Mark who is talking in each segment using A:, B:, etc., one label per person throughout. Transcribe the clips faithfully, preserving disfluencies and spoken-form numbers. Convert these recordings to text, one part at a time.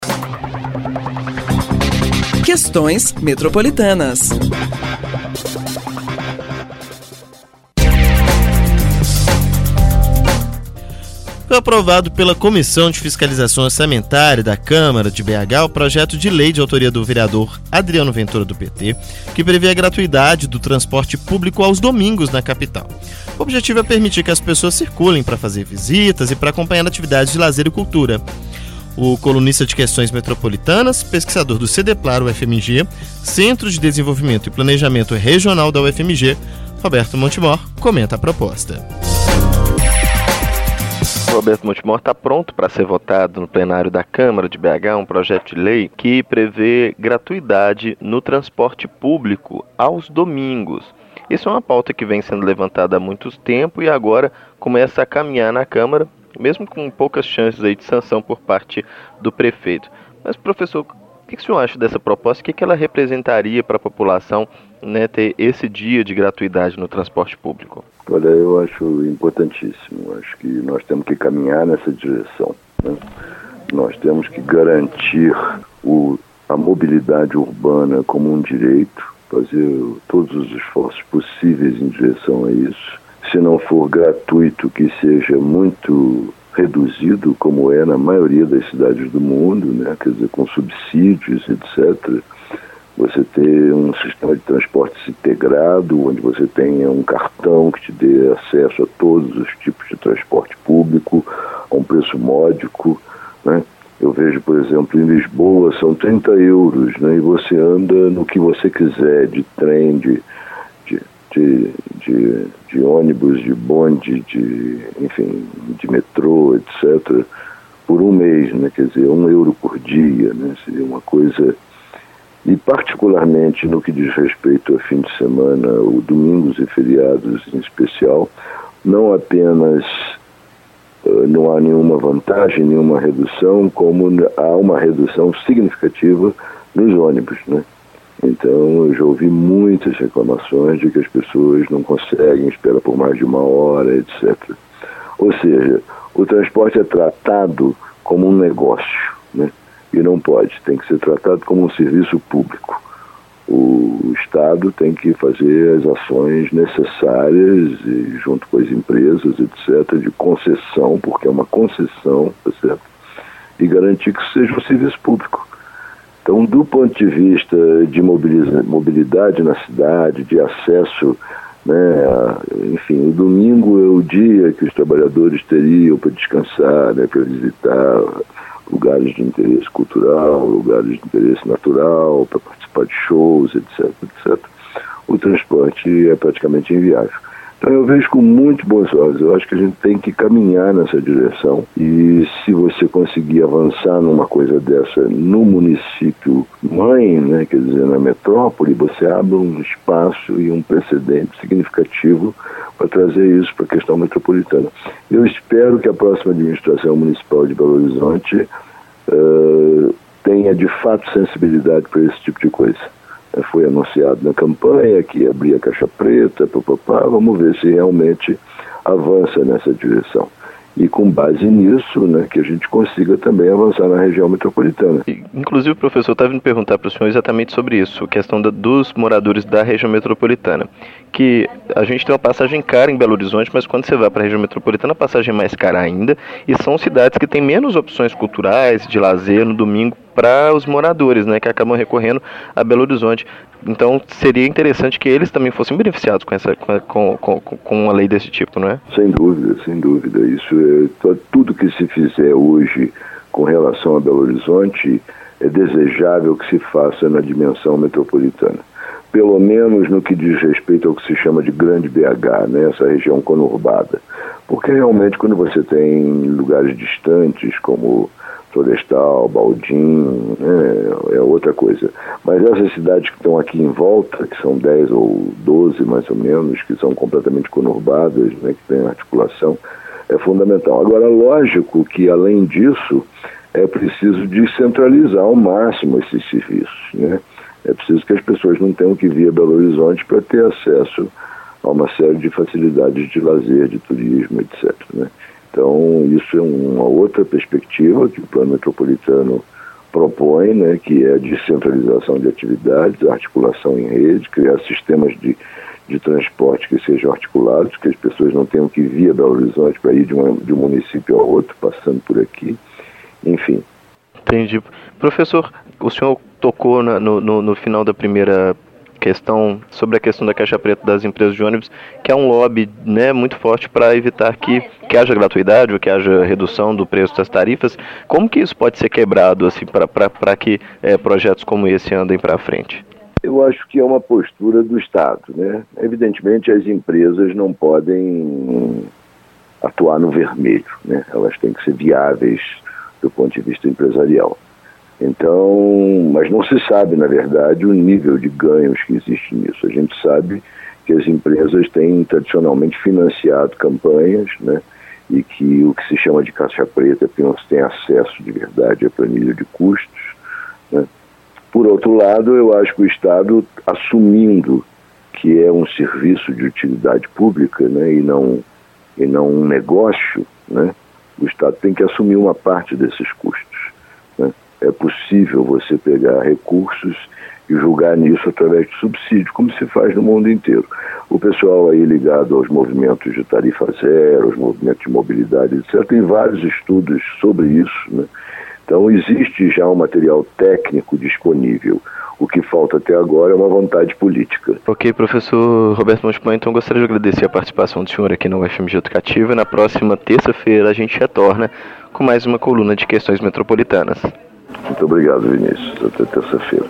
A: Questões metropolitanas.
B: Foi aprovado pela Comissão de Fiscalização Orçamentária da Câmara de B H o projeto de lei de autoria do vereador Adriano Ventura, do P T, que prevê a gratuidade do transporte público aos domingos na capital. O objetivo é permitir que as pessoas circulem para fazer visitas e para acompanhar atividades de lazer e cultura. O colunista de questões metropolitanas, pesquisador do CEDEPLAR U F M G, Centro de Desenvolvimento e Planejamento Regional da U F M G, Roberto Montemor, comenta a proposta.
C: Roberto Montemor, está pronto para ser votado no plenário da Câmara de B H um projeto de lei que prevê gratuidade no transporte público aos domingos. Isso é uma pauta que vem sendo levantada há muito tempo e agora começa a caminhar na Câmara, mesmo com poucas chances aí de sanção por parte do prefeito. Mas, professor, o que o senhor acha dessa proposta? O que ela representaria para a população, né, ter esse dia de gratuidade no transporte público?
D: Olha, eu acho importantíssimo. Acho que nós temos que caminhar nessa direção, né? Nós temos que garantir o, a mobilidade urbana como um direito, fazer todos os esforços possíveis em direção a isso. Se não for gratuito, que seja muito reduzido, como é na maioria das cidades do mundo, né? Quer dizer, com subsídios, etcétera. Você ter um sistema de transporte integrado, onde você tenha um cartão que te dê acesso a todos os tipos de transporte público, a um preço módico, né? Eu vejo, por exemplo, em Lisboa, são trinta euros, né? E você anda no que você quiser, de trem, de, de, de, de, de ônibus, de bonde, de, enfim, de metrô, etcétera, por um mês, né? Quer dizer, um euro por dia, né? Seria uma coisa... E particularmente no que diz respeito a fim de semana, ou domingos e feriados em especial, não apenas uh, não há nenhuma vantagem, nenhuma redução, como há uma redução significativa nos ônibus, né? Então eu já ouvi muitas reclamações de que as pessoas não conseguem esperar por mais de uma hora, etcétera. Ou seja, o transporte é tratado como um negócio, né? E não pode, tem que ser tratado como um serviço público. O Estado tem que fazer as ações necessárias, e, junto com as empresas, etcétera, de concessão, porque é uma concessão, tá certo? E garantir que seja um serviço público. Então, do ponto de vista de mobilidade na cidade, de acesso, né, a, enfim, o domingo é o dia que os trabalhadores teriam para descansar, né, para visitar lugares de interesse cultural, lugares de interesse natural, para participar de shows, etc, etcétera. O transporte é praticamente inviável. Então eu vejo com muito bons olhos. Eu acho que a gente tem que caminhar nessa direção, e se você conseguir avançar numa coisa dessa no município mãe, né, quer dizer, na metrópole, você abre um espaço e um precedente significativo para trazer isso para a questão metropolitana. Eu espero que a próxima administração municipal de Belo Horizonte uh, tenha de fato sensibilidade para esse tipo de coisa. Uh, foi anunciado na campanha que abria a caixa preta, papapá, vamos ver se realmente avança nessa direção. E com base nisso, né, que a gente consiga também avançar na região metropolitana.
C: Inclusive, professor, eu estava vindo perguntar para o senhor exatamente sobre isso, a questão da, dos moradores da região metropolitana. Que a gente tem uma passagem cara em Belo Horizonte, mas quando você vai para a região metropolitana, a passagem é mais cara ainda, e são cidades que têm menos opções culturais, de lazer no domingo para os moradores, né, que acabam recorrendo a Belo Horizonte. Então seria interessante que eles também fossem beneficiados com, essa, com, com, com uma lei desse tipo, não é?
D: Sem dúvida, sem dúvida. Isso é tudo que se fizer hoje com relação a Belo Horizonte é desejável que se faça na dimensão metropolitana. Pelo menos no que diz respeito ao que se chama de Grande B H, né, essa região conurbada. Porque realmente quando você tem lugares distantes como Florestal, Baldim, né, é outra coisa. Mas essas cidades que estão aqui em volta, que são dez ou doze mais ou menos, que são completamente conurbadas, né, que têm articulação, é fundamental. Agora, lógico que além disso, é preciso descentralizar ao máximo esses serviços, né? É preciso que as pessoas não tenham que vir a Belo Horizonte para ter acesso a uma série de facilidades de lazer, de turismo, etcétera, né? Então, isso é uma outra perspectiva que o Plano Metropolitano propõe, né, que é a descentralização de atividades, a articulação em rede, criar sistemas de, de transporte que sejam articulados, que as pessoas não tenham que ir via Belo Horizonte para ir de, uma, de um município ao outro, passando por aqui, enfim.
C: Entendi. Professor, o senhor tocou na, no, no, no final da primeira questão sobre a questão da caixa preta das empresas de ônibus, que é um lobby, né, muito forte para evitar que, que haja gratuidade ou que haja redução do preço das tarifas. Como que isso pode ser quebrado assim, para que é, projetos como esse andem para frente?
D: Eu acho que é uma postura do Estado, né? Evidentemente as empresas não podem atuar no vermelho, né? Elas têm que ser viáveis do ponto de vista empresarial. Então, mas não se sabe, na verdade, o nível de ganhos que existe nisso. A gente sabe que as empresas têm tradicionalmente financiado campanhas, né? E que o que se chama de caixa preta é porque não se tem acesso de verdade à planilha de custos, né? Por outro lado, eu acho que o Estado, assumindo que é um serviço de utilidade pública, né? e, não, e não um negócio, né? O Estado tem que assumir uma parte desses custos, né? É possível você pegar recursos e julgar nisso através de subsídio, como se faz no mundo inteiro. O pessoal aí ligado aos movimentos de tarifa zero, aos movimentos de mobilidade, etcétera, tem vários estudos sobre isso, né? Então existe já um material técnico disponível. O que falta até agora é uma vontade política.
C: Ok, professor Roberto Monteplan, então gostaria de agradecer a participação do senhor aqui no U F M G Educativa. Na próxima terça-feira a gente retorna com mais uma coluna de questões metropolitanas.
D: Muito obrigado, Vinícius. Até terça-feira.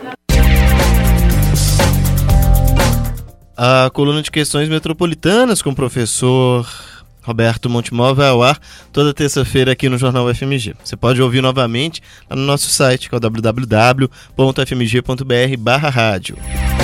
B: A coluna de questões metropolitanas com o professor Roberto Montemor vai ao ar toda terça-feira aqui no Jornal U F M G. Você pode ouvir novamente lá no nosso site, que é o w w w ponto f m g ponto b r barra rádio.